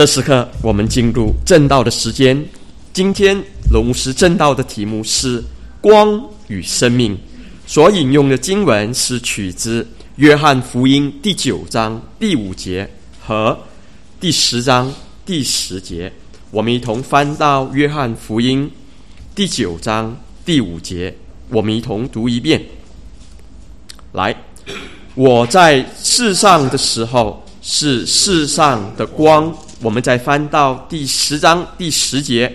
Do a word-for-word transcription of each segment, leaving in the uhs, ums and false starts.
这时刻我们进入正道的时间。今天龙牧师正道的题目是光与生命，所引用的经文是取自约翰福音第九章第五节和第十章第十节。我们一同翻到约翰福音第九章第五节，我们一同读一遍。来，我在世上的时候是世上的光。我们再翻到第十章第十节，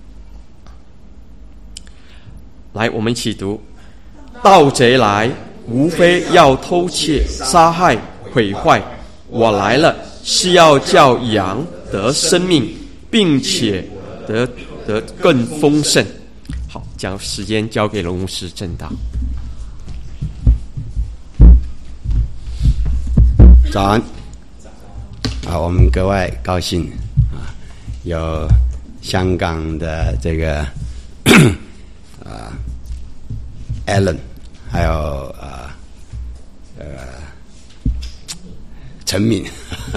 来，我们一起读。盗贼来，无非要偷窃、杀害、毁坏。我来了，是要叫羊得生命，并且得得更丰盛。好，将时间交给龙牧师正道。 早安。啊，我们格外高兴啊，有香港的这个啊 Alan， 还有啊呃陈敏，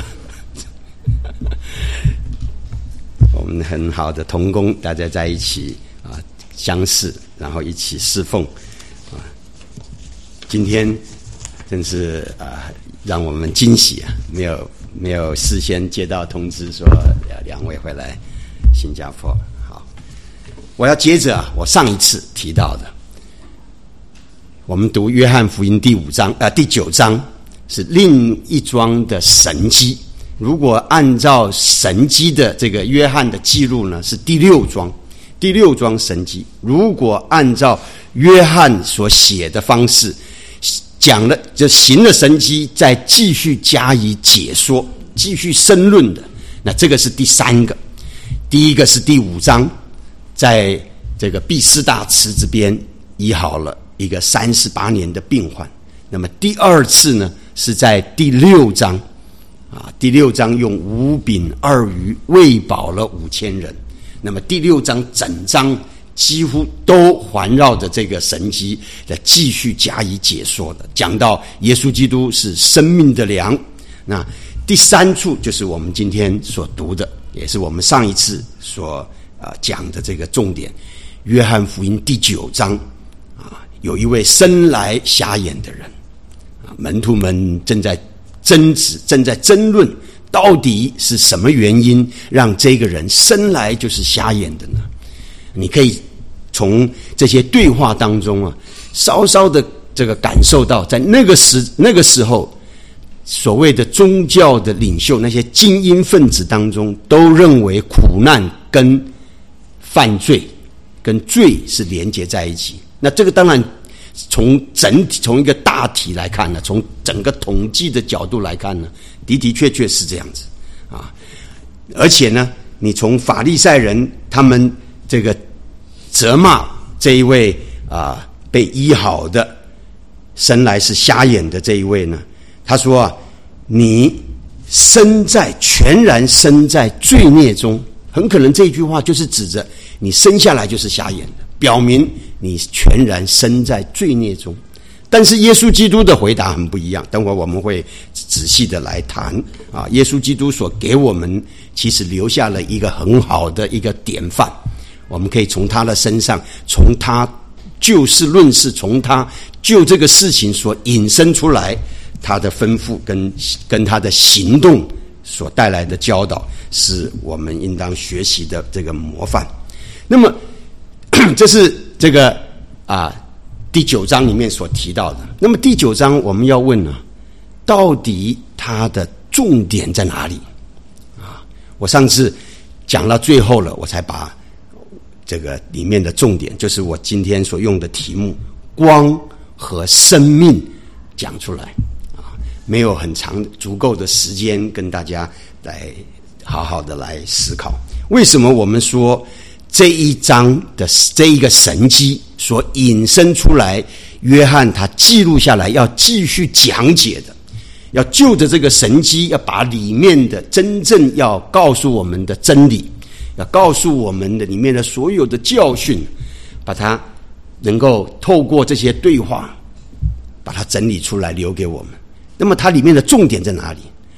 我们很好的同工，大家在一起啊相识，然后一起侍奉啊。今天真是啊让我们惊喜啊，没有。没有事先接到通知说两位会来新加坡。好，我要接着啊，我上一次提到的，我们读约翰福音第五章啊、呃、第九章是另一桩的神迹。如果按照神迹的这个约翰的记录呢，是第六桩，第六桩神迹。如果按照约翰所写的方式。讲了就行了神迹，再继续加以解说，继续申论的，那这个是第三个。第一个是第五章，在这个毕斯大池这边医好了一个三十八年的病患。那么第二次呢，是在第六章啊，第六章用五饼二鱼喂饱了五千人。那么第六章整章几乎都环绕着这个神迹来继续加以解说的，讲到耶稣基督是生命的粮。那第三处就是我们今天所读的，也是我们上一次所、呃、讲的这个重点，约翰福音第九章啊，有一位生来瞎眼的人啊，门徒们正在争执，正在争论，到底是什么原因让这个人生来就是瞎眼的呢？你可以从这些对话当中啊，稍稍的这个感受到，在那个时那个时候，所谓的宗教的领袖，那些精英分子当中，都认为苦难跟犯罪、跟罪是连接在一起。那这个当然从整体、从一个大体来看呢，从整个统计的角度来看呢，的的确确是这样子啊。而且呢，你从法利赛人他们这个责骂这一位啊被医好的生来是瞎眼的这一位呢，他说啊，你身在全然身在罪孽中，很可能这一句话就是指着你生下来就是瞎眼的，表明你全然身在罪孽中。但是耶稣基督的回答很不一样，等会我们会仔细的来谈啊。耶稣基督所给我们其实留下了一个很好的一个典范。我们可以从他的身上，从他就事论事，从他就这个事情所引申出来，他的吩咐跟跟他的行动所带来的教导，是我们应当学习的这个模范。那么，这是这个啊第九章里面所提到的。那么第九章我们要问呢，到底它的重点在哪里？啊，我上次讲到最后了，我才把这个里面的重点，就是我今天所用的题目光和生命讲出来啊，没有很长足够的时间跟大家来好好的来思考，为什么我们说这一章的这一个神迹所引申出来，约翰他记录下来要继续讲解的，要就着这个神迹，要把里面的真正要告诉我们的真理，要告诉我们的里面的所有的教训，把它能够透过这些对话把它整理出来留给我们。那么它里面的重点在哪里？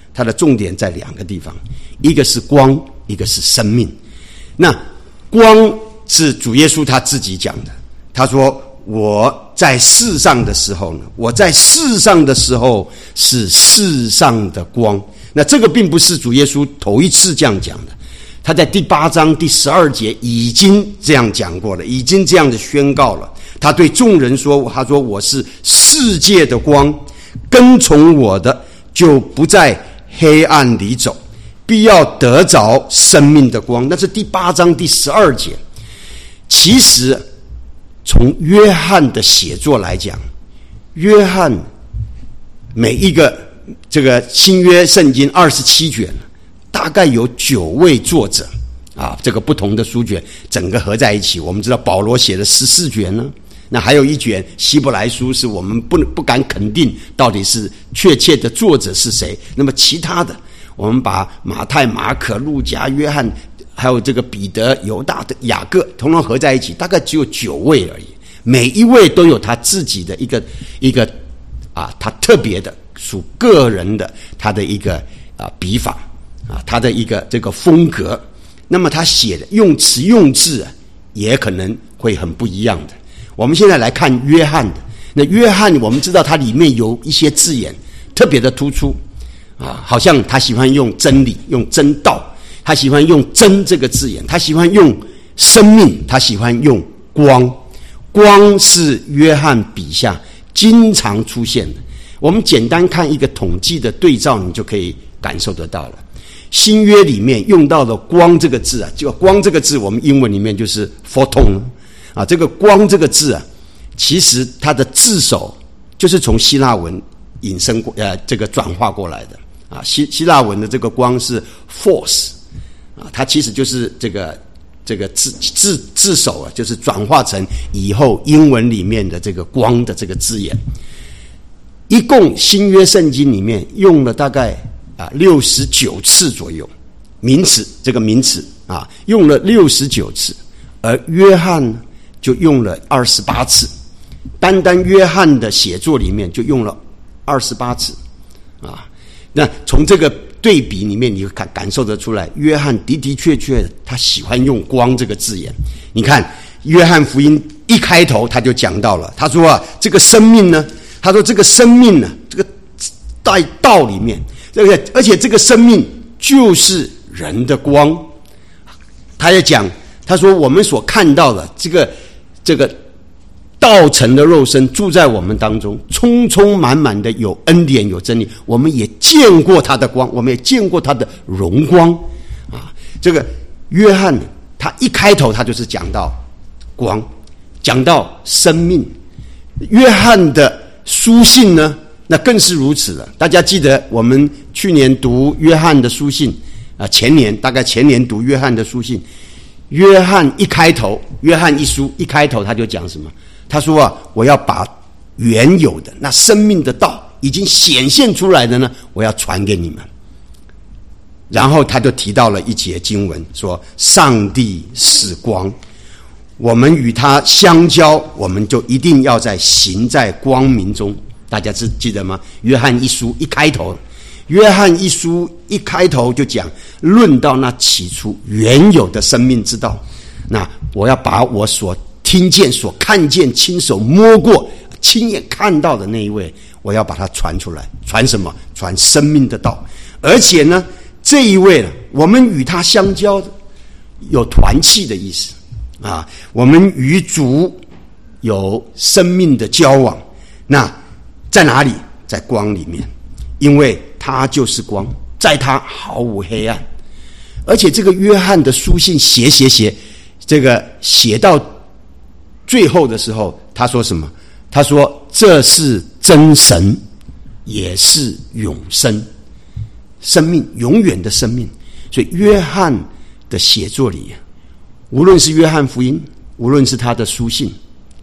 它的重点在两个地方，一个是光，一个是生命。那光是主耶稣他自己讲的，他说我在世上的时候呢，我在世上的时候是世上的光。那这个并不是主耶稣头一次这样讲的，他在第八章第十二节已经这样讲过了，已经这样的宣告了。他对众人说，他说我是世界的光，跟从我的就不在黑暗里走，必要得着生命的光。那是第八章第十二节。其实从约翰的写作来讲，约翰每一个这个新约圣经二十七卷，大概有九位作者啊，这个不同的书卷整个合在一起。我们知道保罗写了十四卷呢，那还有一卷希伯来书是我们不不敢肯定到底是确切的作者是谁。那么其他的，我们把马太、马可、路加、约翰，还有这个彼得、犹大的雅各，统统合在一起，大概只有九位而已。每一位都有他自己的一个一个啊，他特别的属个人的他的一个啊笔法啊，他的一个这个风格。那么他写的用词用字啊，也可能会很不一样的。我们现在来看约翰的，那约翰我们知道他里面有一些字眼特别的突出啊，好像他喜欢用真理，用真道，他喜欢用真这个字眼，他喜欢用生命，他喜欢用光。光是约翰笔下经常出现的。我们简单看一个统计的对照，你就可以感受得到了。新约里面用到的光这个字啊，这个光这个字我们英文里面就是 photon 啊，这个光这个字啊，其实它的字首就是从希腊文引申过呃这个转化过来的啊，希希腊文的这个光是 force 啊，它其实就是这个这个字字字首啊，就是转化成以后英文里面的这个光的这个字眼。一共新约圣经里面用了大概啊六十九次左右名词，这个名词啊用了六十九次，而约翰呢就用了二十八次，单单约翰的写作里面就用了二十八次啊。那从这个对比里面，你感感受得出来，约翰的的确确他喜欢用光这个字眼。你看约翰福音一开头他就讲到了，他说啊，这个生命呢，他说这个生命呢，这个在道里面，这个而且这个生命就是人的光。他也讲，他说我们所看到的这个这个道成的肉身住在我们当中，充充满满的有恩典有真理，我们也见过他的光，我们也见过他的荣光啊。这个约翰他一开头他就是讲到光，讲到生命。约翰的书信呢，那更是如此了。大家记得我们去年读约翰的书信啊，前年大概前年读约翰的书信，约翰一开头，约翰一书一开头他就讲什么？他说啊，我要把原有的那生命的道已经显现出来的呢，我要传给你们。然后他就提到了一节经文，说上帝是光，我们与他相交，我们就一定要在行在光明中。大家记得吗？约翰一书一开头，约翰一书一开头就讲论到那起初原有的生命之道。那我要把我所听见、所看见、亲手摸过、亲眼看到的那一位，我要把它传出来。传什么？传生命的道。而且呢，这一位呢，我们与他相交，有团契的意思啊。我们与主有生命的交往。那在哪里？在光里面，因为他就是光，在他毫无黑暗。而且这个约翰的书信写写写，这个写到最后的时候，他说什么？他说这是真神，也是永生，生命，永远的生命。所以约翰的写作里，无论是约翰福音，无论是他的书信，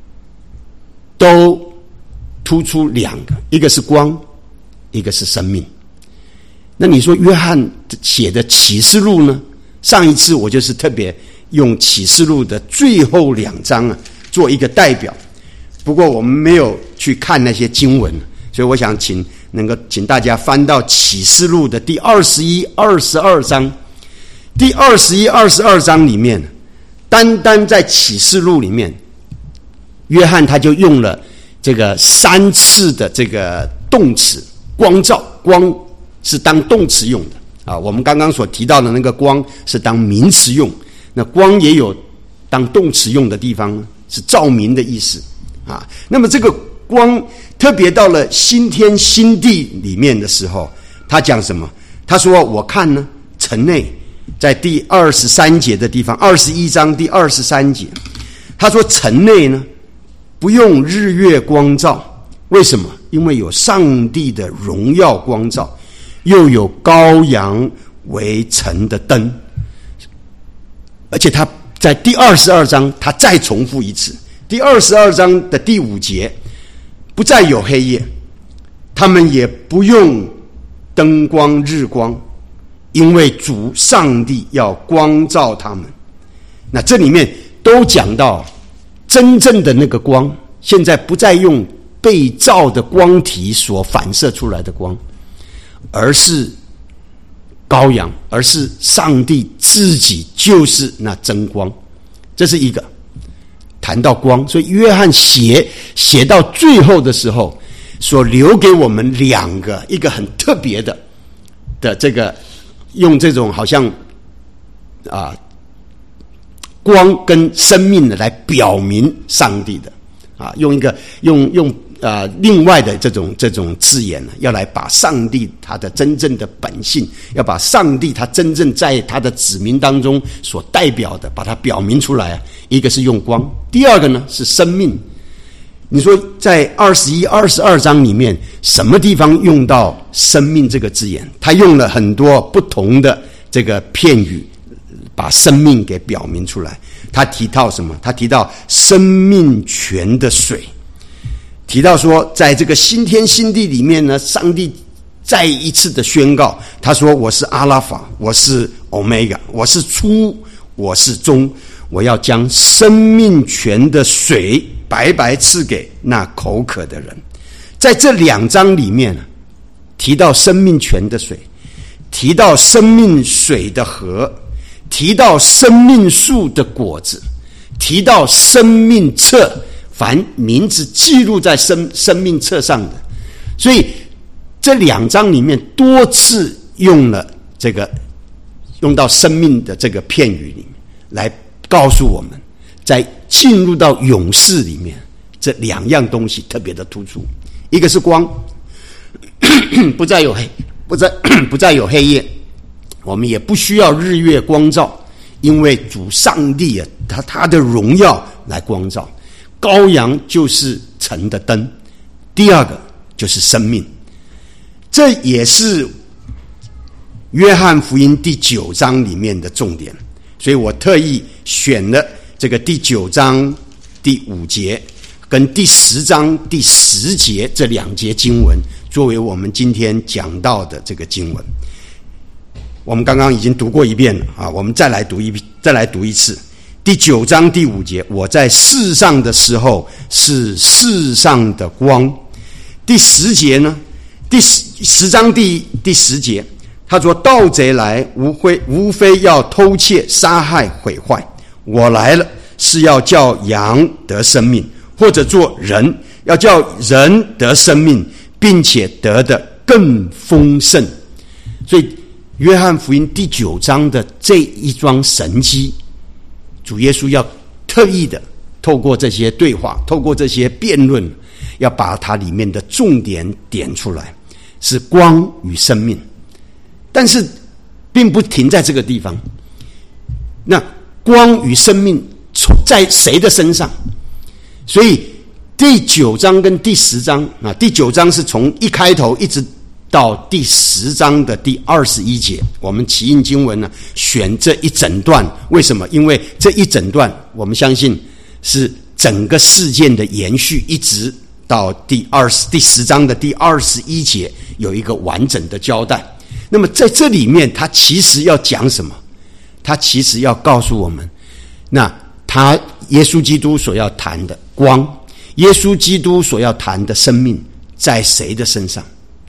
都突出两个，一个是光，一个是生命。那你说约翰写的启示录呢？上一次我就是特别用启示录的最后两章啊做一个代表，不过我们没有去看那些经文，所以我想请能够请大家翻到启示录的第二十一、二十二章。第二十一、二十二章里面，单单在启示录里面，约翰他就用了这个三次的这个动词光照，光是当动词用的啊。我们刚刚所提到的那个光是当名词用，那光也有当动词用的地方，是照明的意思啊。那么这个光特别到了新天新地里面的时候，他讲什么？他说我看呢，城内在第二十三节的地方，二十一章第二十三节，他说城内呢不用日月光照，为什么？因为有上帝的荣耀光照，又有羔羊为城的灯。而且他在第二十二章他再重复一次，第二十二章的第五节，不再有黑夜，他们也不用灯光日光，因为主上帝要光照他们。那这里面都讲到真正的那个光，现在不再用被照的光体所反射出来的光，而是羔羊，而是上帝自己就是那真光。这是一个谈到光，所以约翰写写到最后的时候，所留给我们两个，一个很特别的的这个用这种好像啊光跟生命的来表明上帝的啊，用一个用用啊另外的这种这种字眼呢，要来把上帝他的真正的本性，要把上帝他真正在他的子民当中所代表的，把它表明出来。一个是用光，第二个呢是生命。你说在二十一、二十二章里面，什么地方用到生命这个字眼？他用了很多不同的这个片语，把生命给表明出来。他提到什么？他提到生命泉的水，提到说在这个新天新地里面呢，上帝再一次的宣告，他说我是阿拉法，我是欧米伽，我是初，我是终，我要将生命泉的水白白赐给那口渴的人。在这两章里面提到生命泉的水，提到生命水的河，提到生命树的果子，提到生命册，凡名字记录在生生命册上的。所以这两章里面多次用了这个用到生命的这个片语里面，来告诉我们在进入到永世里面，这两样东西特别的突出。一个是光，不再有黑不再不再有黑夜，我们也不需要日月光照，因为主上帝啊，他他的荣耀来光照。羔羊就是城的灯。第二个就是生命，这也是约翰福音第九章里面的重点，所以我特意选了这个第九章第五节跟第十章第十节这两节经文作为我们今天讲到的这个经文。我们刚刚已经读过一遍了啊，我们再来读一再来读一次。第九章第五节，我在世上的时候是世上的光。第十节呢，第十十章第第十节，他说盗贼来无非无非要偷窃杀害毁坏，我来了是要叫羊得生命，或者做人要叫人得生命，并且得的更丰盛。所以约翰福音第九章的这一桩神迹，主耶稣要特意的透过这些对话，透过这些辩论，要把它里面的重点点出来，是光与生命。但是并不停在这个地方，那光与生命在谁的身上？所以第九章跟第十章啊，第九章是从一开头一直到第十章的第二十一节，我们起印经文呢选这一整段。为什么？因为这一整段我们相信是整个事件的延续，一直到第二十第十章的第二十一节有一个完整的交代。那么在这里面，他其实要讲什么？他其实要告诉我们，那他耶稣基督所要谈的光，耶稣基督所要谈的生命，在谁的身上？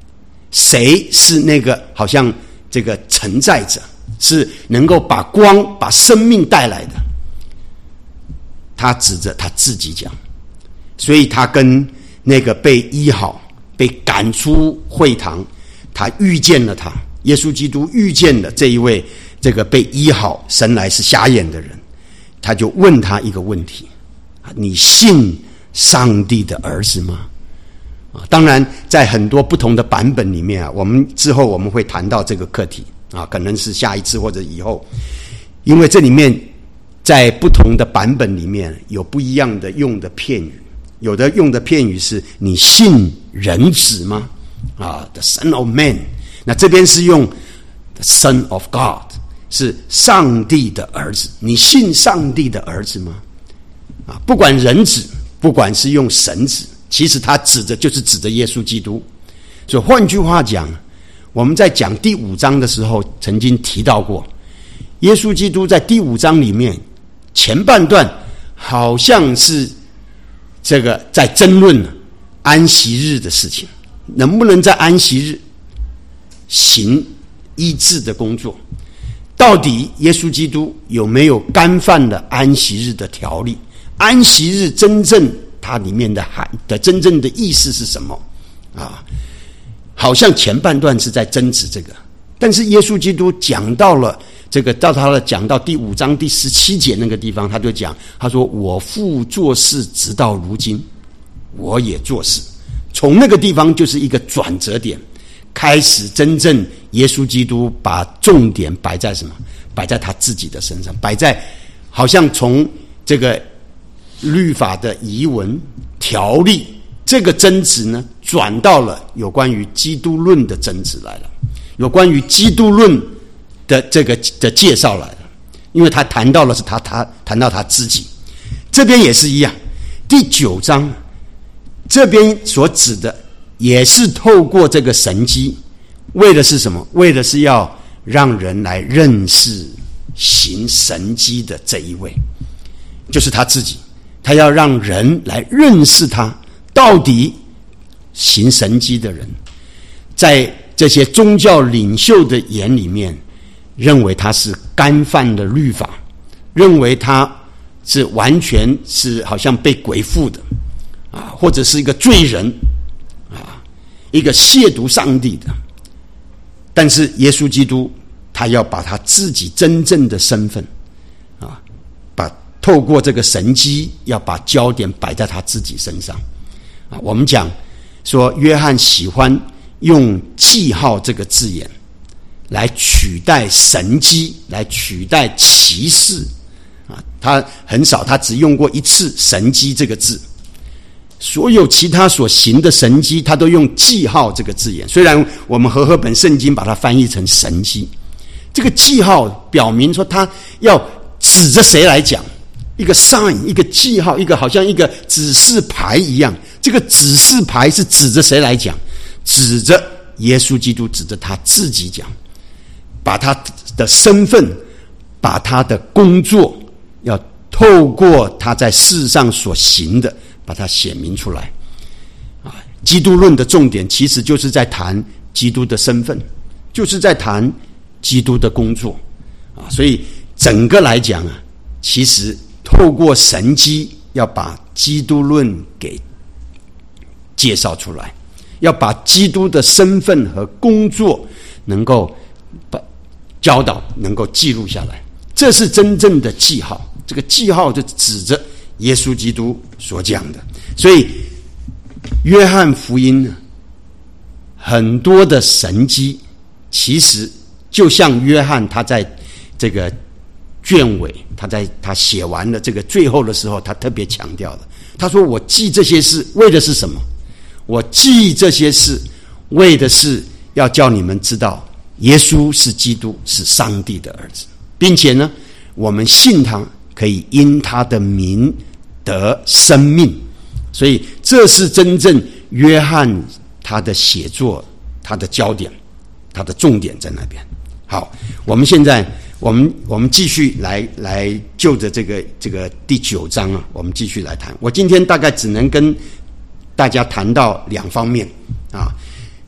谁是那个好像这个承载者，是能够把光把生命带来的？他指着他自己讲，所以他跟那个被医好被赶出会堂，他遇见了他，耶稣基督遇见了这一位这个被医好生来是瞎眼的人，他就问他一个问题：你信上帝的儿子吗？啊，当然在很多不同的版本里面啊，我们之后我们会谈到这个课题啊，可能是下一次或者以后，因为这里面在不同的版本里面有不一样的用的片语，有的用的片语是你信人子吗？啊 ，the Son of Man， 那这边是用 the Son of God， 是上帝的儿子，你信上帝的儿子吗？啊，不管人子，不管是用神子，其实他指的就是指着耶稣基督。所以换句话讲，我们在讲第五章的时候曾经提到过，耶稣基督在第五章里面前半段好像是这个在争论安息日的事情，能不能在安息日行医治的工作，到底耶稣基督有没有干犯了安息日的条例，安息日真正它里面的含的真正的意思是什么啊？好像前半段是在争执这个，但是耶稣基督讲到了这个，到他的讲到第五章第十七节那个地方，他就讲，他说：“我父做事直到如今，我也做事。”从那个地方就是一个转折点，开始真正耶稣基督把重点摆在什么？摆在他自己的身上，摆在好像从这个律法的遗文条例这个争执呢，转到了有关于基督论的争执来了，有关于基督论的这个的介绍来了，因为他谈到了是他他谈到他自己，这边也是一样，第九章这边所指的也是透过这个神迹，为的是什么？为的是要让人来认识行神迹的这一位，就是他自己，他要让人来认识他到底行神迹的人，在这些宗教领袖的眼里面，认为他是干犯了律法，认为他是完全是好像被鬼附的啊，或者是一个罪人啊，一个亵渎上帝的。但是耶稣基督他要把他自己真正的身份啊，把透过这个神迹，要把焦点摆在他自己身上啊。我们讲说，约翰喜欢用记号这个字眼来取代神迹，来取代奇事啊。他很少，他只用过一次神迹这个字。所有其他所行的神迹，他都用记号这个字眼。虽然我们和合本圣经把它翻译成神迹，这个记号表明说他要指着谁来讲，一个 sign， 一个记号，一个好像一个指示牌一样。这个指示牌是指着谁来讲？指着耶稣基督，指着他自己讲，把他的身份，把他的工作，要透过他在世上所行的，把它显明出来啊！基督论的重点其实就是在谈基督的身份，就是在谈基督的工作啊！所以整个来讲啊，其实透过神迹要把基督论给介绍出来，要把基督的身份和工作能够把教导能够记录下来，这是真正的记号。这个记号就指着耶稣基督所讲的。所以约翰福音呢，很多的神迹其实就像约翰他在这个卷尾，他在他写完了这个最后的时候，他特别强调的，他说我记这些事为的是什么？我记这些事为的是要叫你们知道耶稣是基督，是上帝的儿子，并且呢我们信他可以因他的名得生命。所以这是真正约翰他的写作，他的焦点，他的重点在那边。好，我们现在我们我们继续来来就着这个这个第九章啊，我们继续来谈。我今天大概只能跟大家谈到两方面啊。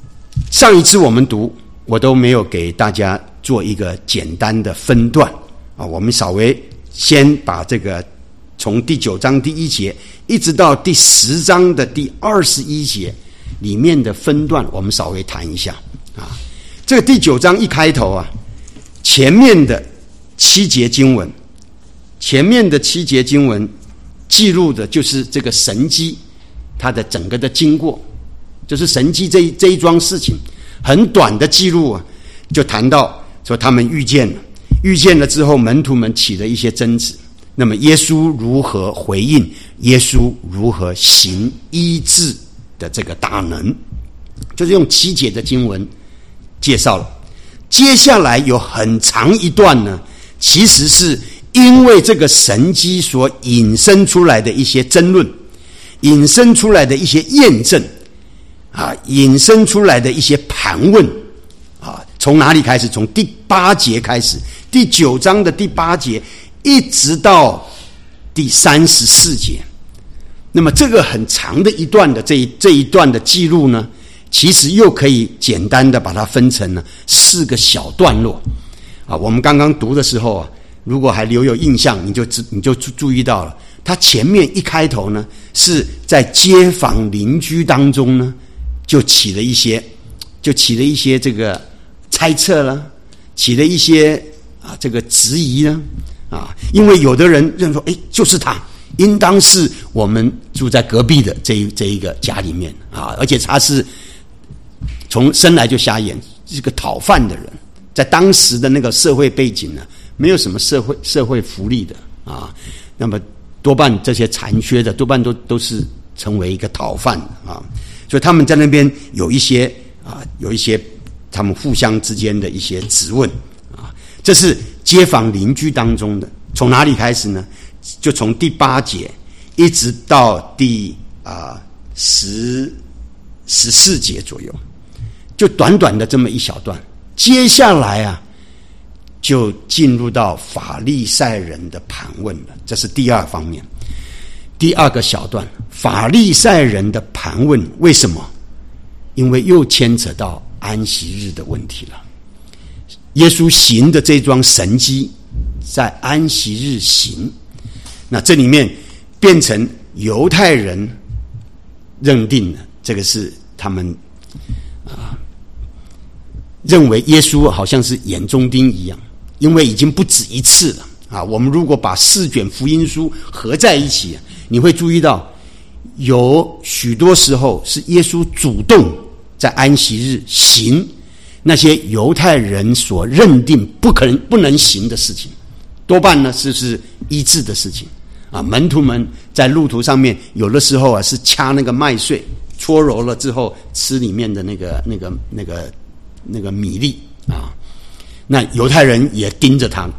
上一次我们读，我都没有给大家做一个简单的分段啊，我们稍微先把这个从第九章第一节一直到第十章的第二十一节里面的分段，我们稍微谈一下啊。这个第九章一开头啊，前面的七节经文，前面的七节经文记录的就是这个神迹，它的整个的经过，就是神迹这一这一桩事情，很短的记录啊，就谈到说他们遇见了，遇见了之后，门徒们起了一些争执。那么耶稣如何回应？耶稣如何行医治的这个大能？就是用七节的经文介绍了。接下来有很长一段呢，其实是因为这个神迹所引申出来的一些争论，引申出来的一些验证啊，引申出来的一些盘问啊。从哪里开始？从第八节开始，第九章的第八节一直到第三十四节。那么这个很长的一段的这一这一段的记录呢，其实又可以简单的把它分成了四个小段落啊。我们刚刚读的时候啊，如果还留有印象，你就你就注意到了，它前面一开头呢，是在街坊邻居当中呢，就起了一些就起了一些这个猜测了，起了一些啊这个质疑呢啊，因为有的人认为说，哎，就是他，应当是我们住在隔壁的这一这一个家里面啊，而且他是从生来就瞎眼，是个讨饭的人，在当时的那个社会背景呢，没有什么社会社会福利的啊，那么多半这些残缺的多半都都是成为一个讨饭的啊，所以他们在那边有一些啊，有一些他们互相之间的一些质问啊，这是街坊邻居当中的。从哪里开始呢？就从第八节一直到第啊十十四节左右，就短短的这么一小段。接下来啊，就进入到法利赛人的盘问了，这是第二方面。第二个小段，法利赛人的盘问，为什么？因为又牵扯到安息日的问题了。耶稣行的这桩神迹在安息日行，那这里面变成犹太人认定了这个是他们啊认为耶稣好像是眼中钉一样，因为已经不止一次了啊。我们如果把四卷福音书合在一起，你会注意到有许多时候是耶稣主动在安息日行那些犹太人所认定不可能不能行的事情，多半呢是是医治的事情啊。门徒们在路途上面，有的时候啊是掐那个麦穗，搓揉了之后吃里面的那个那个那个那个米粒啊。那犹太人也盯着他。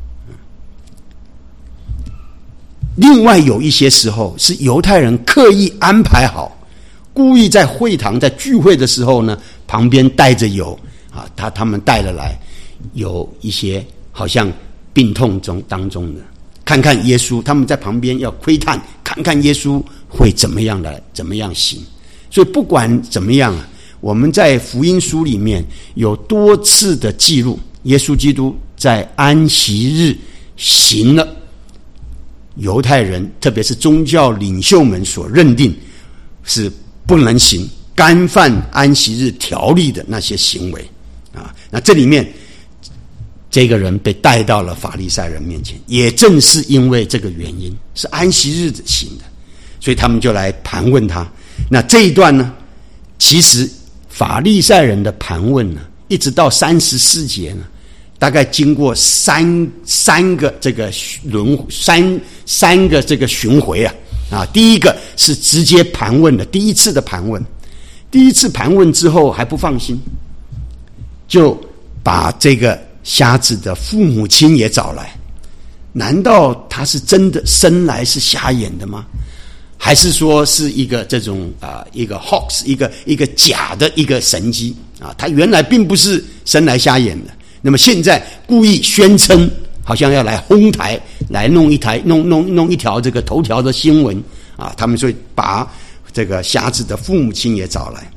另外有一些时候是犹太人刻意安排好，故意在会堂在聚会的时候呢，旁边带着有啊，他他们带了来有一些好像病痛中当中的，看看耶稣，他们在旁边要窥探，看看耶稣会怎么样来怎么样行。所以不管怎么样啊，我们在福音书里面有多次的记录，耶稣基督在安息日行了犹太人特别是宗教领袖们所认定是不能行、干犯安息日条例的那些行为啊。那这里面这个人被带到了法利赛人面前，也正是因为这个原因，是安息日行的，所以他们就来盘问他。那这一段呢，其实法利赛人的盘问呢，一直到三十四节呢，大概经过三三个这个轮三三个这个巡回啊啊，第一个是直接盘问的，第一次的盘问，第一次盘问之后还不放心，就把这个瞎子的父母亲也找来。难道他是真的生来是瞎眼的吗？还是说是一个这种啊、呃、一个 hoax 一个一个假的一个神迹啊？他原来并不是生来瞎眼的。那么现在故意宣称，好像要来哄抬，来弄一台弄弄弄一条这个头条的新闻啊！他们所以把这个瞎子的父母亲也找来。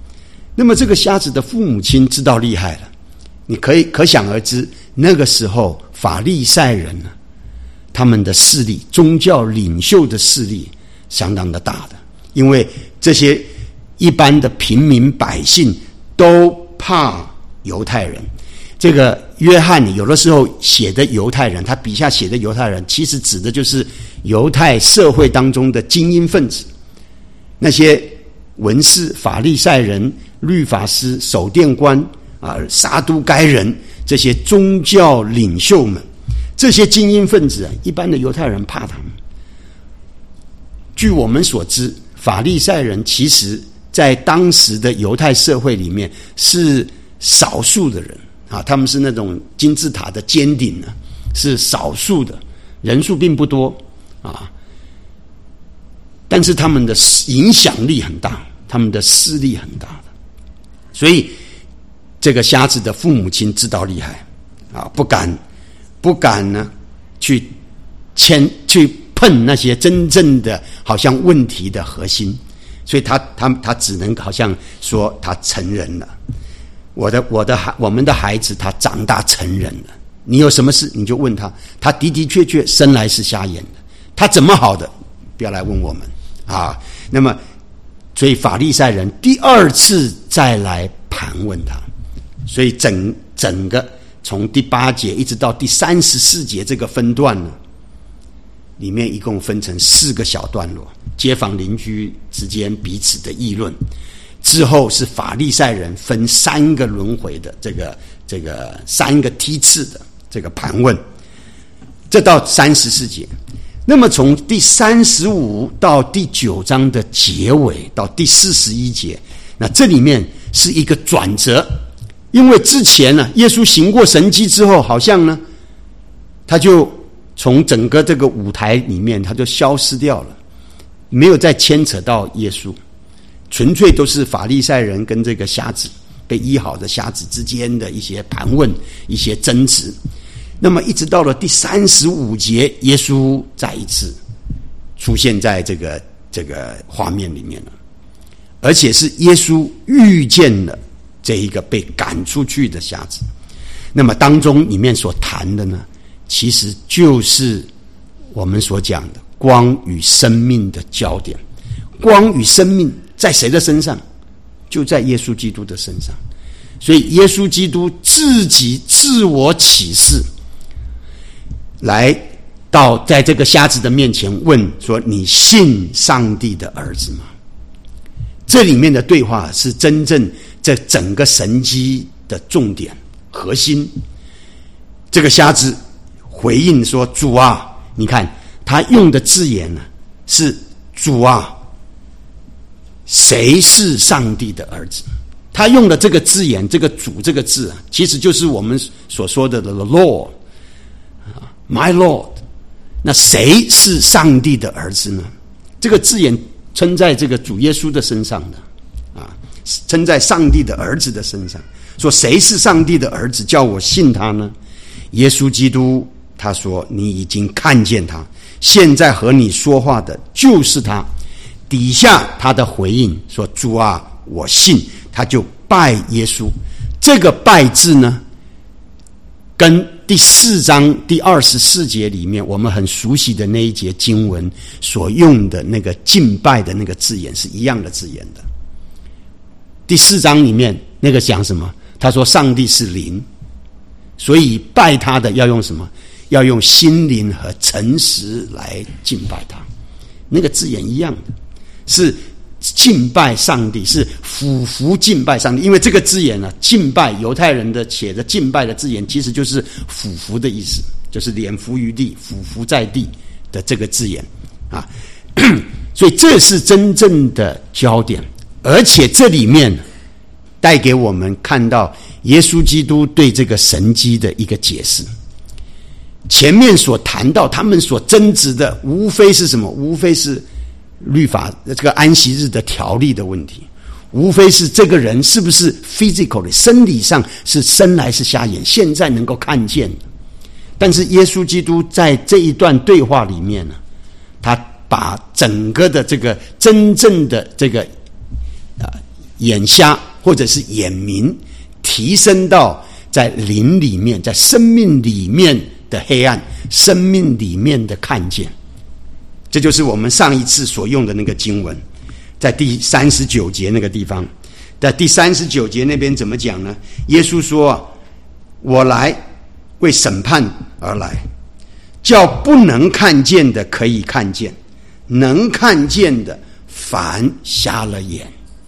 那么这个瞎子的父母亲知道厉害了，你可以可想而知，那个时候法利赛人呢，他们的势力，宗教领袖的势力相当的大的，因为这些一般的平民百姓都怕犹太人。这个约翰有的时候写的犹太人，他笔下写的犹太人，其实指的就是犹太社会当中的精英分子，那些文士、法利赛人、律法师、守殿官啊、撒都该人，这些宗教领袖们，这些精英分子啊，一般的犹太人怕他们。据我们所知，法利赛人其实在当时的犹太社会里面是少数的人啊，他们是那种金字塔的尖顶呢，是少数的，人数并不多啊，但是他们的影响力很大，他们的势力很大的，所以这个瞎子的父母亲知道厉害啊，不敢不敢呢去牵去碰那些真正的好像问题的核心，所以他他他只能好像说他成人了。我的我的孩我们的孩子他长大成人了，你有什么事你就问他，他的的确确生来是瞎眼的，他怎么好的不要来问我们啊。那么所以法利赛人第二次再来盘问他，所以整整个从第八节一直到第三十四节这个分段呢，里面一共分成四个小段落，街坊邻居之间彼此的议论，之后是法利赛人分三个轮回的这个这个三个梯次的这个盘问，这到三十四节。那么从第三十五到第九章的结尾到第四十一节，那这里面是一个转折，因为之前呢，耶稣行过神迹之后，好像呢，他就从整个这个舞台里面他就消失掉了，没有再牵扯到耶稣，纯粹都是法利赛人跟这个瞎子被医好的瞎子之间的一些盘问、一些争执。那么一直到了第三十五节，耶稣再一次出现在这个这个画面里面了，而且是耶稣遇见了这一个被赶出去的瞎子。那么当中里面所谈的呢，其实就是我们所讲的光与生命的焦点。光与生命在谁的身上？就在耶稣基督的身上。所以耶稣基督自己自我启示，来到在这个瞎子的面前问说，你信上帝的儿子吗？这里面的对话是真正这整个神迹的重点核心。这个瞎子回应说，主啊，你看他用的字眼呢是主啊，谁是上帝的儿子？他用的这个字眼，这个主这个字啊，其实就是我们所说的 the Lord，My Lord。 那谁是上帝的儿子呢？这个字眼称在这个主耶稣的身上的啊，称在上帝的儿子的身上，说谁是上帝的儿子，叫我信他呢？耶稣基督他说，你已经看见他，现在和你说话的就是他。底下他的回应说，主啊，我信。他就拜耶稣。这个拜字呢，跟第四章第二十四节里面我们很熟悉的那一节经文所用的那个敬拜的那个字眼是一样的字眼的。第四章里面那个讲什么？他说上帝是灵，所以拜他的要用什么？要用心灵和诚实来敬拜他。那个字眼一样的，是敬拜上帝，是俯伏敬拜上帝。因为这个字眼呢，敬拜犹太人的写的敬拜的字眼其实就是俯伏的意思，就是脸伏于地，俯伏在地的这个字眼啊。所以这是真正的焦点，而且这里面带给我们看到耶稣基督对这个神迹的一个解释。前面所谈到他们所争执的无非是什么？无非是律法这个安息日的条例的问题，无非是这个人是不是 physically 生理上是生来是瞎眼，现在能够看见的。但是耶稣基督在这一段对话里面呢，他把整个的这个真正的这个、呃、眼瞎或者是眼明，提升到在灵里面，在生命里面的黑暗，生命里面的看见。这就是我们上一次所用的那个经文，在第三十九节那个地方。在第三十九节那边怎么讲呢？耶稣说，我来为审判而来，叫不能看见的可以看见，能看见的反瞎了眼。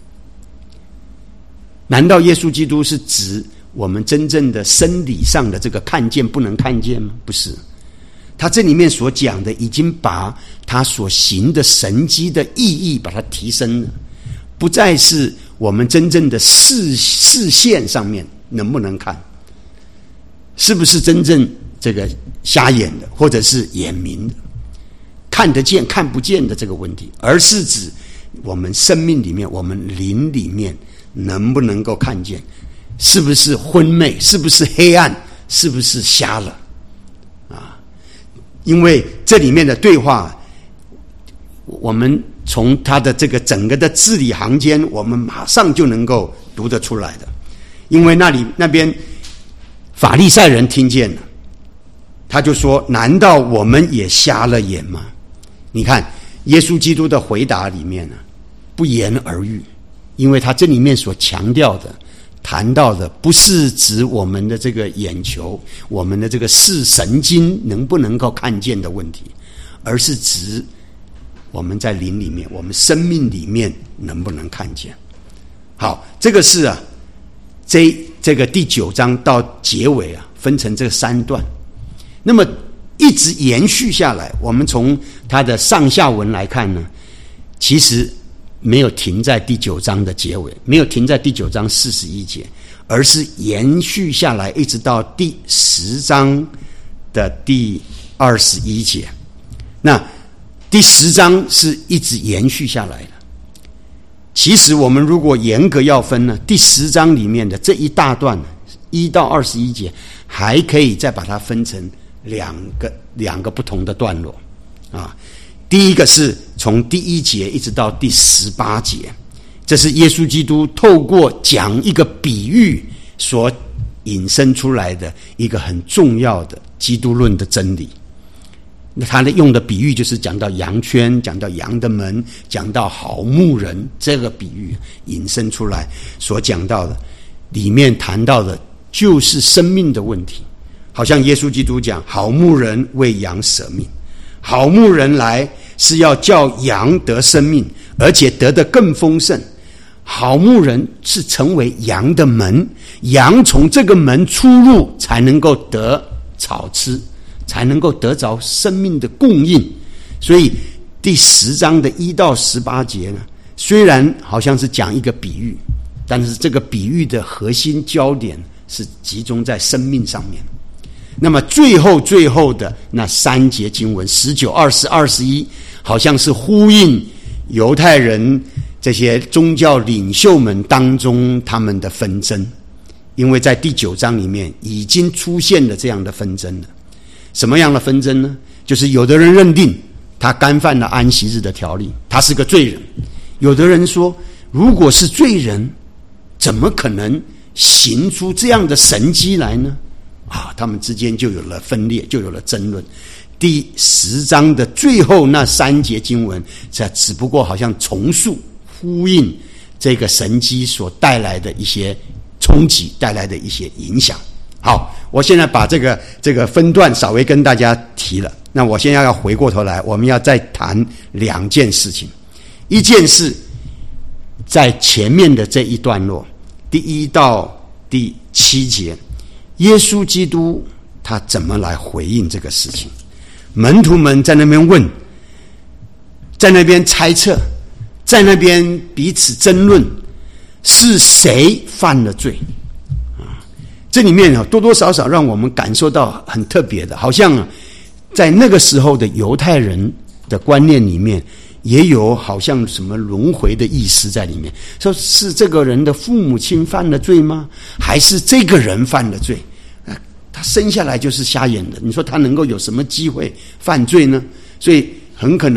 难道耶稣基督是指我们真正的生理上的这个看见不能看见吗？不是，他这里面所讲的已经把他所行的神迹的意义把它提升了，不再是我们真正的视视线上面能不能看，是不是真正这个瞎眼的或者是眼明的，看得见看不见的这个问题，而是指我们生命里面，我们灵里面能不能够看见，是不是昏昧，是不是黑暗，是不是瞎了啊？因为这里面的对话，我们从他的这个整个的字里行间，我们马上就能够读得出来的。因为那里那边法利赛人听见了，他就说，难道我们也瞎了眼吗？你看耶稣基督的回答里面呢，不言而喻，因为他这里面所强调的谈到的不是指我们的这个眼球，我们的这个视神经能不能够看见的问题，而是指我们在灵里面，我们生命里面能不能看见。好，这个是啊，这这个第九章到结尾啊，分成这三段，那么一直延续下来，我们从它的上下文来看呢，其实没有停在第九章的结尾，没有停在第九章四十一节，而是延续下来一直到第十章的第二十一节。那第十章是一直延续下来的。其实我们如果严格要分呢，第十章里面的这一大段一到二十一节，还可以再把它分成两个两个不同的段落啊。第一个是从第一节一直到第十八节，这是耶稣基督透过讲一个比喻所引申出来的一个很重要的基督论的真理。那他用的比喻就是讲到羊圈，讲到羊的门，讲到好牧人，这个比喻引申出来所讲到的，里面谈到的就是生命的问题。好像耶稣基督讲，好牧人为羊舍命，好牧人来是要叫羊得生命，而且得得更丰盛。好牧人是成为羊的门，羊从这个门出入才能够得草吃，才能够得着生命的供应。所以第十章的一到十八节呢，虽然好像是讲一个比喻，但是这个比喻的核心焦点是集中在生命上面。那么最后最后的那三节经文十九、二十、二十一，好像是呼应犹太人这些宗教领袖们当中他们的纷争，因为在第九章里面已经出现了这样的纷争了。什么样的纷争呢？就是有的人认定他干犯了安息日的条例，他是个罪人；有的人说，如果是罪人，怎么可能行出这样的神迹来呢？啊，他们之间就有了分裂，就有了争论。第十章的最后那三节经文，这只不过好像重述呼应这个神迹所带来的一些冲击，带来的一些影响。好，我现在把这个这个分段稍微跟大家提了。那我现在要回过头来，我们要再谈两件事情。一件事在前面的这一段落，第一到第七节，耶稣基督他怎么来回应这个事情？门徒们在那边问，在那边猜测，在那边彼此争论，是谁犯了罪啊？这里面多多少少让我们感受到很特别的，好像在那个时候的犹太人的观念里面，也有好像什么轮回的意思在里面，说是这个人的父母亲犯了罪吗？还是这个人犯了罪？他生下来就是瞎眼的，你说他能够有什么机会犯罪呢？所以很可能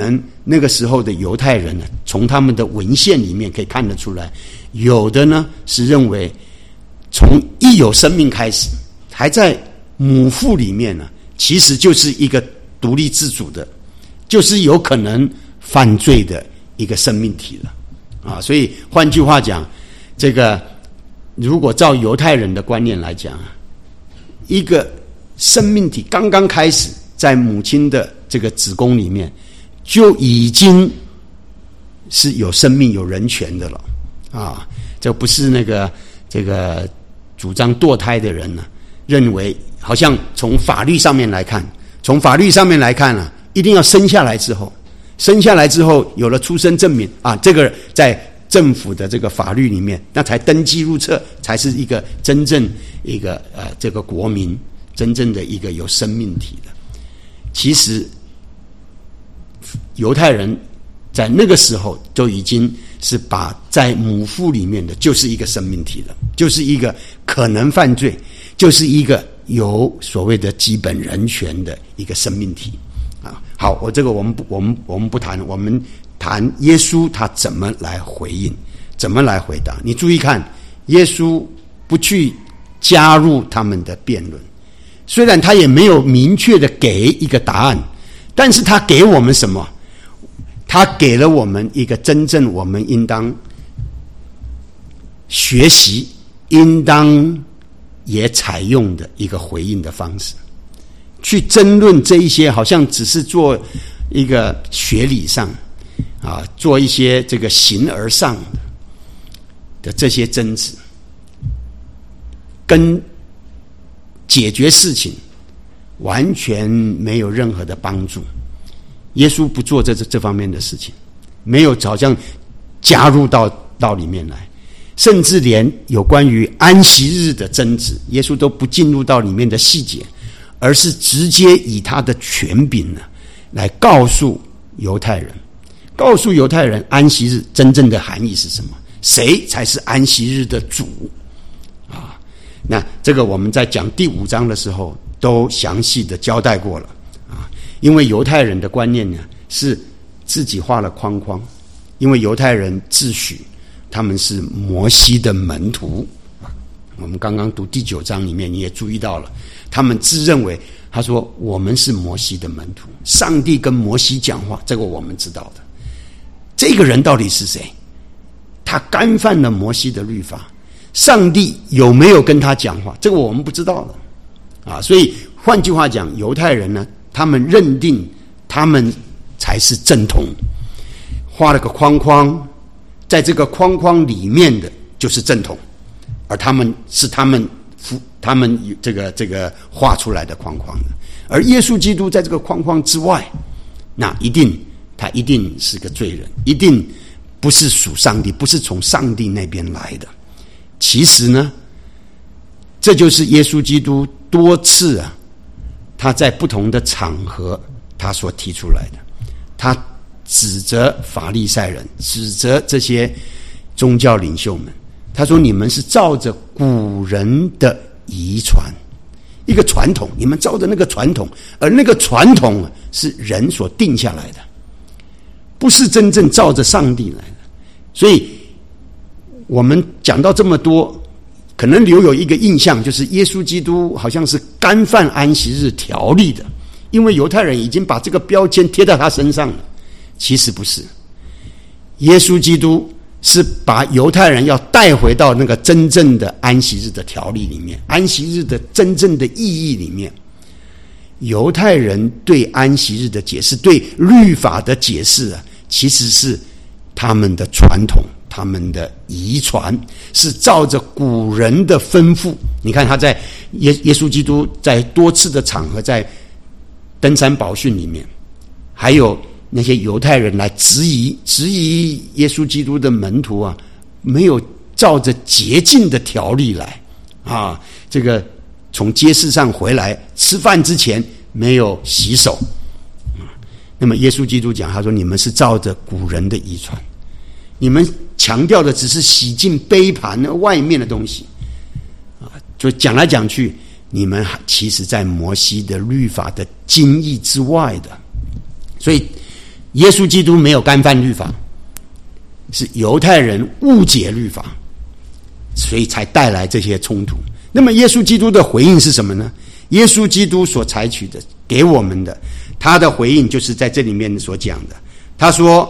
那个时候的犹太人呢，从他们的文献里面可以看得出来，有的呢是认为从一有生命开始，还在母腹里面呢，其实就是一个独立自主的，就是有可能犯罪的一个生命体了啊。所以换句话讲，这个如果照犹太人的观念来讲，一个生命体刚刚开始在母亲的这个子宫里面，就已经是有生命有人权的了啊！这不是那个这个主张堕胎的人呢、啊，认为好像从法律上面来看，从法律上面来看啊，一定要生下来之后，生下来之后有了出生证明啊，这个在政府的这个法律里面，那才登记入册，才是一个真正一个呃这个国民，真正的一个有生命体的。其实犹太人在那个时候就已经是把在母腹里面的就是一个生命体了，就是一个可能犯罪，就是一个有所谓的基本人权的一个生命体啊。好，我这个我们不我们我们不谈，我们谈耶稣他怎么来回应，怎么来回答。你注意看，耶稣不去加入他们的辩论，虽然他也没有明确的给一个答案，但是他给我们什么？他给了我们一个真正我们应当学习、应当也采用的一个回应的方式。去争论这一些好像只是做一个学理上啊，做一些这个形而上的的这些争执，跟解决事情完全没有任何的帮助。耶稣不做这这方面的事情，没有好像加入到到里面来，甚至连有关于安息日的争执，耶稣都不进入到里面的细节，而是直接以他的权柄呢，来告诉犹太人，告诉犹太人安息日真正的含义是什么，谁才是安息日的主啊？那这个我们在讲第五章的时候都详细的交代过了啊。因为犹太人的观念呢是自己画了框框，因为犹太人自诩他们是摩西的门徒，我们刚刚读第九章里面你也注意到了，他们自认为他说我们是摩西的门徒，上帝跟摩西讲话，这个我们知道的。这个人到底是谁？他干犯了摩西的律法，上帝有没有跟他讲话，这个我们不知道的啊。所以换句话讲，犹太人呢，他们认定他们才是正统，画了个框框，在这个框框里面的就是正统，而他们是他们他们这个这个画出来的框框的。而耶稣基督在这个框框之外，那一定他一定是个罪人，一定不是属上帝，不是从上帝那边来的。其实呢，这就是耶稣基督多次啊，他在不同的场合他所提出来的，他指责法利赛人，指责这些宗教领袖们，他说你们是照着古人的遗传，一个传统，你们照着那个传统，而那个传统是人所定下来的，不是真正照着上帝来的。所以我们讲到这么多，可能留有一个印象，就是耶稣基督好像是干犯安息日条例的，因为犹太人已经把这个标签贴在他身上了。其实不是，耶稣基督是把犹太人要带回到那个真正的安息日的条例里面，安息日的真正的意义里面。犹太人对安息日的解释，对律法的解释啊，其实是他们的传统，他们的遗传，是照着古人的吩咐。你看他在耶耶稣基督在多次的场合，在登山宝训里面，还有那些犹太人来质疑质疑耶稣基督的门徒啊，没有照着洁净的条例来啊，这个从街市上回来吃饭之前没有洗手。那么耶稣基督讲，他说你们是照着古人的遗传，你们强调的只是洗净杯盘外面的东西啊，就讲来讲去，你们其实在摩西的律法的经义之外的。所以耶稣基督没有干犯律法，是犹太人误解律法，所以才带来这些冲突。那么耶稣基督的回应是什么呢？耶稣基督所采取的给我们的，他的回应就是在这里面所讲的。他说，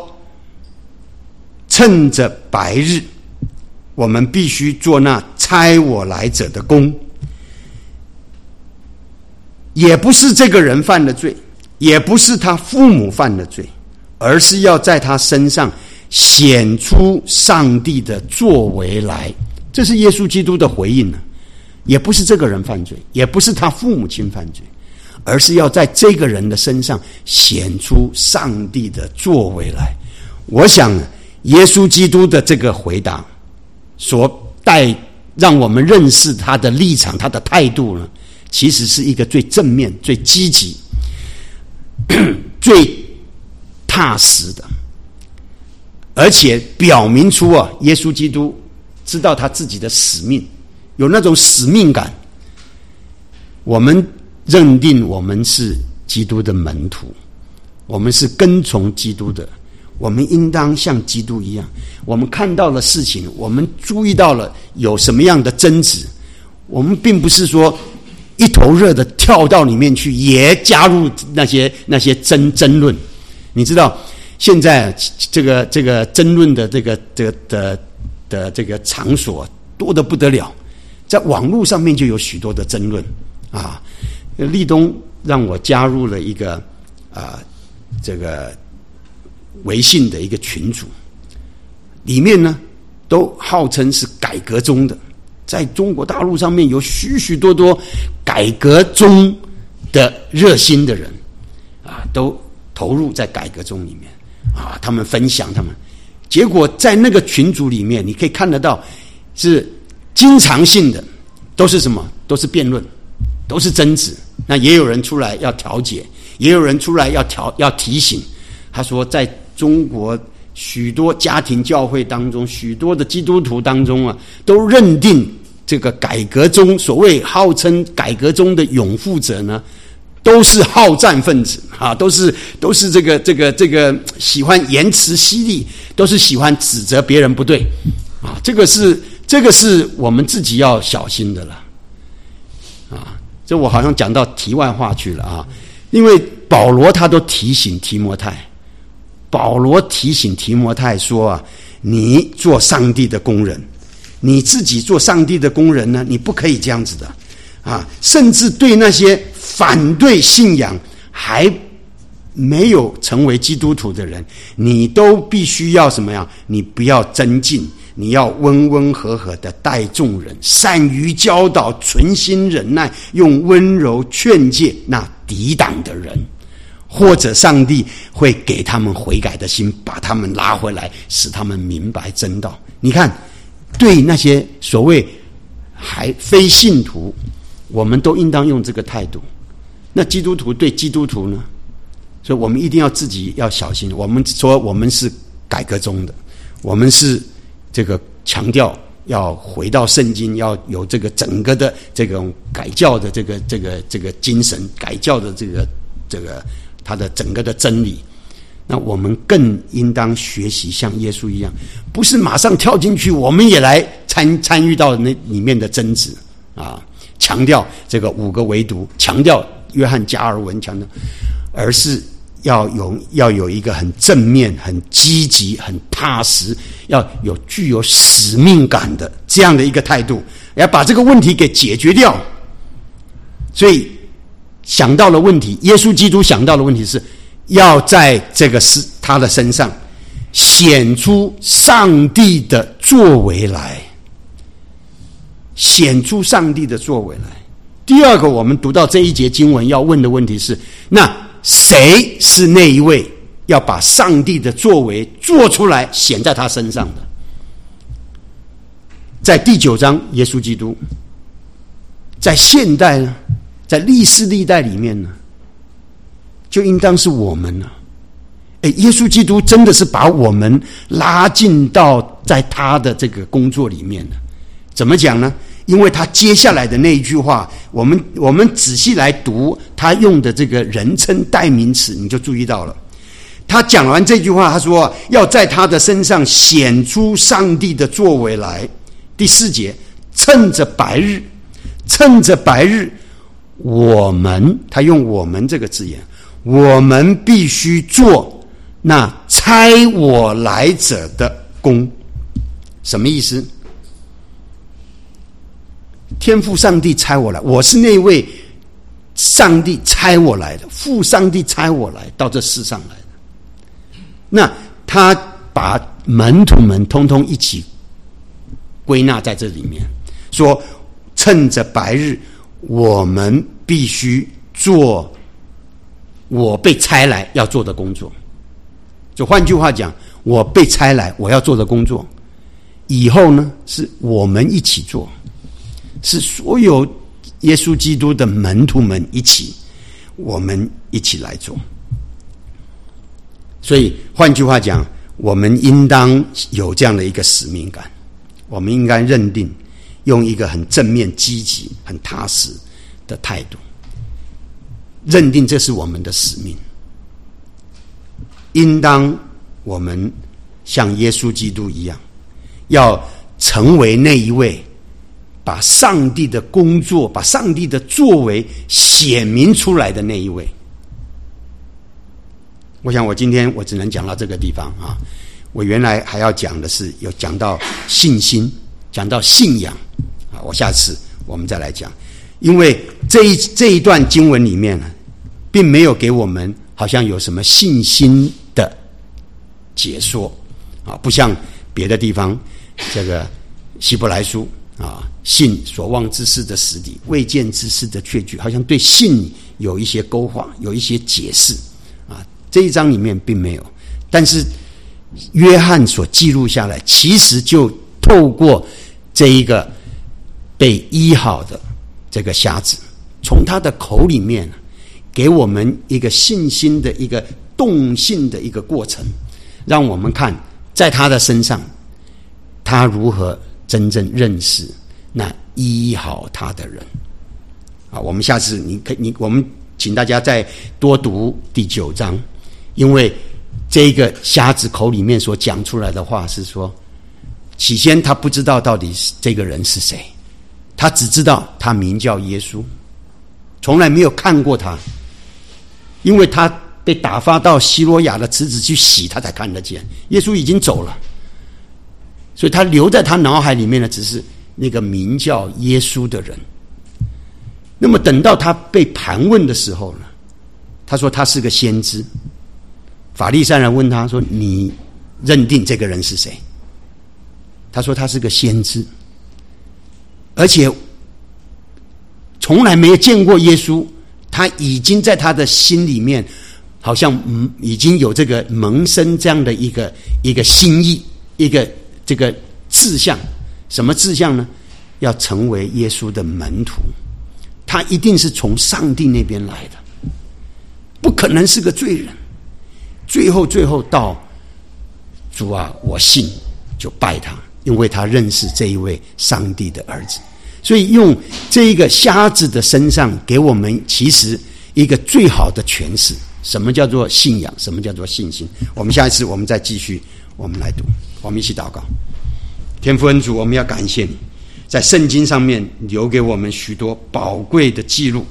趁着白日，我们必须做那差我来者的工。也不是这个人犯了罪，也不是他父母犯了罪，而是要在他身上显出上帝的作为来。这是耶稣基督的回应呢。也不是这个人犯罪，也不是他父母亲犯罪，而是要在这个人的身上显出上帝的作为来。我想耶稣基督的这个回答所带让我们认识他的立场，他的态度呢，其实是一个最正面、最积极、最踏实的，而且表明出啊，耶稣基督知道他自己的使命，有那种使命感。我们认定我们是基督的门徒，我们是跟从基督的，我们应当像基督一样。我们看到了事情，我们注意到了有什么样的争执，我们并不是说一头热的跳到里面去，也加入那些那些争争论。你知道，现在这个这个争论的这个这个的的这个场所多得不得了，在网络上面就有许多的争论啊。立东让我加入了一个啊这个微信的一个群组，里面呢都号称是改革中的，在中国大陆上面有许许多多改革中的热心的人啊，都投入在改革中里面啊，他们分享他们，结果在那个群组里面，你可以看得到是经常性的，都是什么？都是辩论，都是争执。那也有人出来要调解，也有人出来要调要提醒。他说，在中国许多家庭教会当中，许多的基督徒当中啊，都认定这个改革中所谓号称改革中的拥护者呢，都是好战分子啊，都是都是这个这个这个喜欢言辞犀利，都是喜欢指责别人不对啊。这个是这个是我们自己要小心的了啊。这我好像讲到题外话去了啊，因为保罗他都提醒提摩太，保罗提醒提摩太说啊，你做上帝的工人，你自己做上帝的工人呢，你不可以这样子的啊，甚至对那些反对信仰还没有成为基督徒的人，你都必须要什么样？你不要争竞，你要温温和和的待众人，善于教导，存心忍耐，用温柔劝诫那抵挡的人，或者上帝会给他们悔改的心，把他们拉回来，使他们明白真道。你看，对那些所谓还非信徒，我们都应当用这个态度。那基督徒对基督徒呢？所以我们一定要自己要小心。我们说我们是改革中的，我们是这个强调要回到圣经，要有这个整个的这种改教的这个这个这个精神，改教的这个这个它的整个的真理。那我们更应当学习像耶稣一样，不是马上跳进去，我们也来参参与到那里面的争执啊，强调这个五个唯独，强调约翰加尔文，强调，而是要有要有一个很正面、很积极、很踏实，要有具有使命感的这样的一个态度，要把这个问题给解决掉。所以想到了问题，耶稣基督想到的问题是要在这个是他的身上显出上帝的作为来，显出上帝的作为来。第二个，我们读到这一节经文要问的问题是，那谁是那一位要把上帝的作为做出来显在他身上的？在第九章，耶稣基督。在现代呢，在历世历代里面呢，就应当是我们了。诶，耶稣基督真的是把我们拉进到在他的这个工作里面了。怎么讲呢？因为他接下来的那一句话，我们我们仔细来读他用的这个人称代名词，你就注意到了。 他讲完这句话，他说要在他的身上显出上帝的作为来。第四节，趁着白日，趁着白日，我们，他用我们这个字眼，我们必须做那差我来者的工。什么意思？天父上帝差我来，我是那位上帝差我来的，父上帝差我来到这世上来的。那他把门徒们通通一起归纳在这里面，说趁着白日，我们必须做我被差来要做的工作。就换句话讲，我被差来我要做的工作，以后呢是我们一起做，是所有耶稣基督的门徒们一起，我们一起来做。所以换句话讲，我们应当有这样的一个使命感，我们应该认定，用一个很正面积极很踏实的态度认定这是我们的使命。应当我们像耶稣基督一样，要成为那一位把上帝的工作，把上帝的作为显明出来的那一位。我想我今天我只能讲到这个地方啊。我原来还要讲的是有讲到信心，讲到信仰啊，我下次我们再来讲。因为这一这一段经文里面呢，并没有给我们好像有什么信心的解说啊，不像别的地方这个希伯来书啊，信所望之事的实底，未见之事的确据，好像对信有一些勾画，有一些解释啊。这一章里面并没有，但是约翰所记录下来，其实就透过这一个被医好的这个瞎子，从他的口里面给我们一个信心的一个动信的一个过程，让我们看在他的身上，他如何真正认识那医好他的人啊。我们下次你可以你我们请大家再多读第九章，因为这个瞎子口里面所讲出来的话是说，起先他不知道到底这个人是谁，他只知道他名叫耶稣，从来没有看过他，因为他被打发到西罗亚的池子去洗，他才看得见。耶稣已经走了，所以他留在他脑海里面的只是那个名叫耶稣的人。那么等到他被盘问的时候呢，他说他是个先知。法利赛人问他说，你认定这个人是谁？他说他是个先知，而且从来没有见过耶稣，他已经在他的心里面好像嗯已经有这个萌生这样的一个一个心意，一个这个志向。什么志向呢？要成为耶稣的门徒。他一定是从上帝那边来的，不可能是个罪人。最后最后到主啊，我信，就拜他，因为他认识这一位上帝的儿子。所以用这一个瞎子的身上给我们其实一个最好的诠释，什么叫做信仰，什么叫做信心。我们下一次我们再继续，我们来读，我们一起祷告。天父恩主，我们要感谢你，在圣经上面留给我们许多宝贵的记录，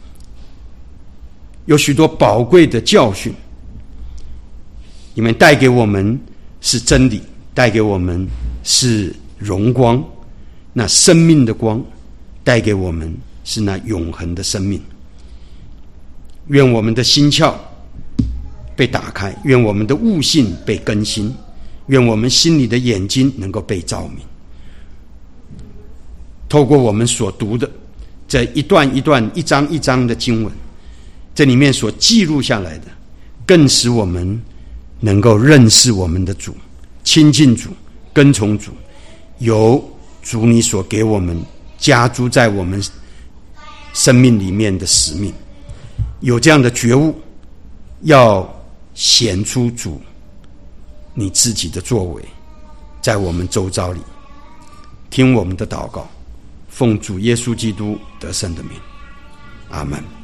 有许多宝贵的教训。你们带给我们是真理，带给我们是荣光，那生命的光带给我们是那永恒的生命。愿我们的心窍被打开，愿我们的悟性被更新，愿我们心里的眼睛能够被照明。透过我们所读的这一段一段一章一章的经文，这里面所记录下来的，更使我们能够认识我们的主，亲近主，跟从主，有主你所给我们加诸在我们生命里面的使命，有这样的觉悟，要显出主你自己的作为在我们周遭里。听我们的祷告，奉主耶稣基督得胜的名，阿们。